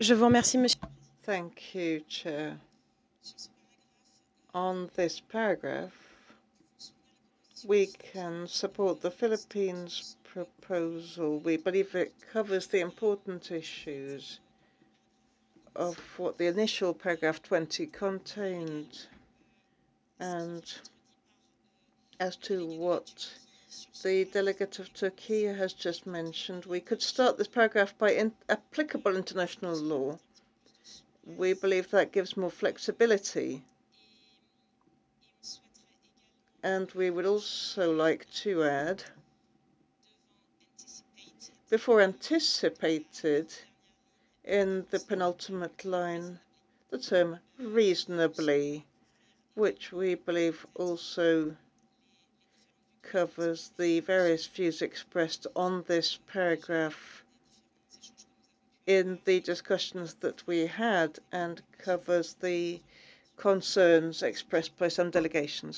Je vous remercie, monsieur. Thank you, Chair. On this paragraph, we can support the Philippines proposal. We believe it covers the important issues of what the initial paragraph 20 contained. And as to what the delegate of Turkey has just mentioned, we could start this paragraph by applicable international law. We believe that gives more flexibility. And we would also like to add, before anticipated, in the penultimate line, the term reasonably, which we believe also covers the various views expressed on this paragraph in the discussions that we had and covers the concerns expressed by some delegations.